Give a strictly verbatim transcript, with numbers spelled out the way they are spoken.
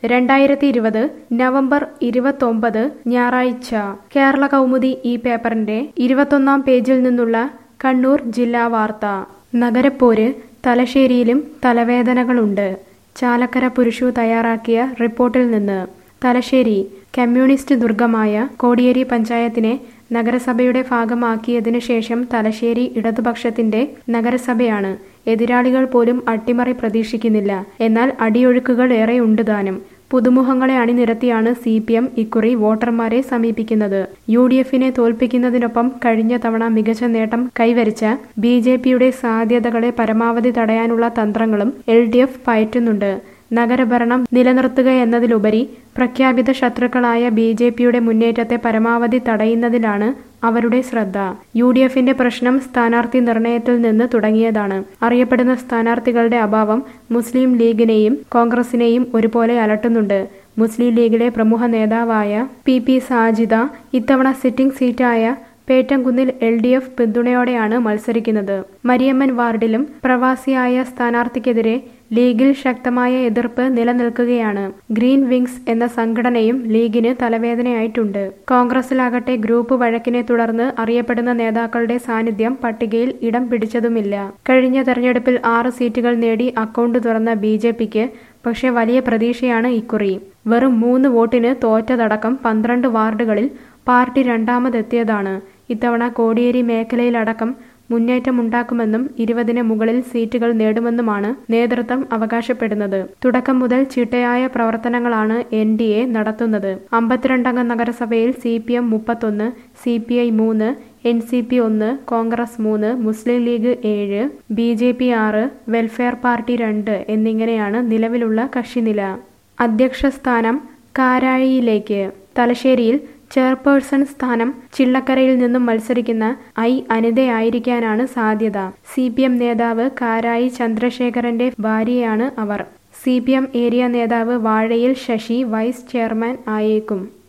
രണ്ടായിരത്തി ഇരുപത് നവംബർ ഇരുപത്തൊമ്പത് ഞായറാഴ്ച കേരള കൗമുദി ഈ പേപ്പറിന്റെ ഇരുപത്തൊന്നാം പേജിൽ നിന്നുള്ള കണ്ണൂർ ജില്ലാ വാർത്ത. നഗരപ്പോര് തലശ്ശേരിയിലും തലവേദനകളുണ്ട്. ചാലക്കര പുരുഷു തയ്യാറാക്കിയ റിപ്പോർട്ടിൽ നിന്ന്. തലശ്ശേരി കമ്മ്യൂണിസ്റ്റ് ദുർഗമായ കോടിയേരി പഞ്ചായത്തിനെ നഗരസഭയുടെ ഭാഗമാക്കിയതിനു ശേഷം തലശ്ശേരി ഇടതുപക്ഷത്തിന്റെ നഗരസഭയാണ്. എതിരാളികൾ പോലും അട്ടിമറി പ്രതീക്ഷിക്കുന്നില്ല. എന്നാൽ അടിയൊഴുക്കുകൾ ഏറെയുണ്ട് താനും. പുതുമുഖങ്ങളെ അണിനിരത്തിയാണ് സി പി എം ഇക്കുറി വോട്ടർമാരെ സമീപിക്കുന്നത്. യു ഡി എഫിനെ തോൽപ്പിക്കുന്നതിനൊപ്പം കഴിഞ്ഞ തവണ മികച്ച നേട്ടം കൈവരിച്ച ബി ജെ പിയുടെ സാധ്യതകളെ പരമാവധി തടയാനുള്ള തന്ത്രങ്ങളും എൽ ഡി എഫ് പയറ്റുന്നുണ്ട്. നഗരഭരണം നിലനിർത്തുകയെന്നതിലുപരി പ്രഖ്യാപിത ശത്രുക്കളായ ബി ജെ പിയുടെ മുന്നേറ്റത്തെ പരമാവധി തടയുന്നതിലാണ് അവരുടെ ശ്രദ്ധ. യു ഡി എഫിന്റെ പ്രശ്നം സ്ഥാനാർത്ഥി നിർണയത്തിൽ നിന്ന് തുടങ്ങിയതാണ്. അറിയപ്പെടുന്ന സ്ഥാനാർത്ഥികളുടെ അഭാവം മുസ്ലിം ലീഗിനെയും കോൺഗ്രസിനെയും ഒരുപോലെ അലട്ടുന്നുണ്ട്. മുസ്ലിം ലീഗിലെ പ്രമുഖ നേതാവായ പി പി സാജിദ ഇത്തവണ സിറ്റിംഗ് സീറ്റായ പേറ്റംകുന്നിൽ എൽ ഡി എഫ് പിന്തുണയോടെയാണ് മത്സരിക്കുന്നത്. മരിയമ്മൻ വാർഡിലും പ്രവാസിയായ സ്ഥാനാർത്ഥിക്കെതിരെ ലീഗിൽ ശക്തമായ എതിർപ്പ് നിലനിൽക്കുകയാണ്. ഗ്രീൻ വിങ്സ് എന്ന സംഘടനയും ലീഗിന് തലവേദനയായിട്ടുണ്ട്. കോൺഗ്രസിലാകട്ടെ ഗ്രൂപ്പ് വഴക്കിനെ തുടർന്ന് അറിയപ്പെടുന്ന നേതാക്കളുടെ സാന്നിധ്യം പട്ടികയിൽ ഇടം പിടിച്ചതുമില്ല. കഴിഞ്ഞ തെരഞ്ഞെടുപ്പിൽ ആറ് സീറ്റുകൾ നേടി അക്കൗണ്ട് തുറന്ന ബി ജെ പിക്ക് പക്ഷേ വലിയ പ്രതീക്ഷയാണ് ഇക്കുറി. വെറും മൂന്ന് വോട്ടിന് തോറ്റതടക്കം പന്ത്രണ്ട് വാർഡുകളിൽ പാർട്ടി രണ്ടാമതെത്തിയതാണ്. ഇത്തവണ കോടിയേരി മേഖലയിലടക്കം മുന്നേറ്റമുണ്ടാക്കുമെന്നും ഇരുപതിന് മുകളിൽ സീറ്റുകൾ നേടുമെന്നുമാണ് നേതൃത്വം അവകാശപ്പെടുന്നത്. തുടക്കം മുതൽ ചിട്ടയായ പ്രവർത്തനങ്ങളാണ് എൻ ഡി എ നടത്തുന്നത്. അമ്പത്തിരണ്ടംഗ നഗരസഭയിൽ സി പി എം മുപ്പത്തൊന്ന്, സി പി ഐ മൂന്ന്, എൻ സി പി ഒന്ന്, കോൺഗ്രസ് മൂന്ന്, മുസ്ലിം ലീഗ് ഏഴ്, ബി ജെ പി ആറ്, വെൽഫെയർ പാർട്ടി രണ്ട് എന്നിങ്ങനെയാണ് നിലവിലുള്ള കക്ഷിനില. അധ്യക്ഷ സ്ഥാനം കാരായിയിലേക്ക്. തലശ്ശേരിയിൽ ചെയർപേഴ്സൺ സ്ഥാനം ചിള്ളക്കരയിൽ നിന്നും മത്സരിക്കുന്ന ഐ അനിതയായിരിക്കാനാണ് സാധ്യത. സി പി എം നേതാവ് കാരായി ചന്ദ്രശേഖരന്റെ ഭാര്യയാണ് അവർ. സി പി എം ഏരിയ നേതാവ് വാഴയിൽ ശശി വൈസ് ചെയർമാൻ ആയേക്കും.